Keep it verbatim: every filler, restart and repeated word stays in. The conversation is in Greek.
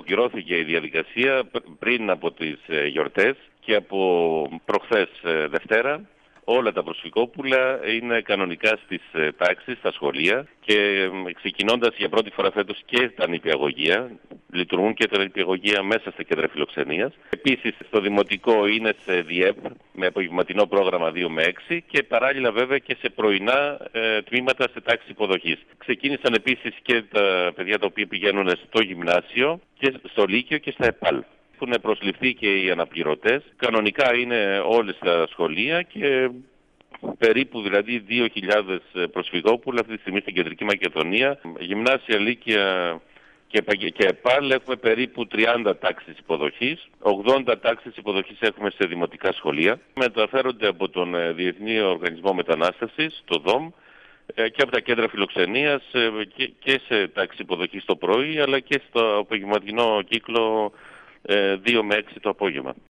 Ολοκληρώθηκε η διαδικασία πριν από τις γιορτές και από προχθές Δευτέρα όλα τα προσφυγόπουλα είναι κανονικά στις τάξεις, στα σχολεία και ξεκινώντας για πρώτη φορά φέτος και τα νηπιαγωγεία, λειτουργούν και τα νηπιαγωγεία μέσα στα κέντρα φιλοξενίας. Επίσης στο δημοτικό είναι σε ΔΙΕΠ με απογευματινό πρόγραμμα δύο με έξι και παράλληλα βέβαια και σε πρωινά ε, τμήματα σε τάξη υποδοχής. Ξεκίνησαν επίσης και τα παιδιά τα οποία πηγαίνουν στο γυμνάσιο και στο Λύκειο και στα ΕΠΑΛ. Έχουν προσληφθεί και οι αναπληρωτές. Κανονικά είναι όλες τα σχολεία και περίπου δηλαδή δύο χιλιάδες προσφυγόπουλα αυτή τη στιγμή στην Κεντρική Μακεδονία. Γυμνάσια, Λύκεια και, και ΕΠΑΛ έχουμε περίπου τριάντα τάξεις υποδοχής. ογδόντα τάξεις υποδοχής έχουμε σε δημοτικά σχολεία. Μεταφέρονται από τον Διεθνή Οργανισμό Μετανάστευσης, το ΔΟΜ, και από τα κέντρα φιλοξενίας και σε τάξη υποδοχής το πρωί αλλά και στο απογευματινό κύκλο δύο με έξι το απόγευμα.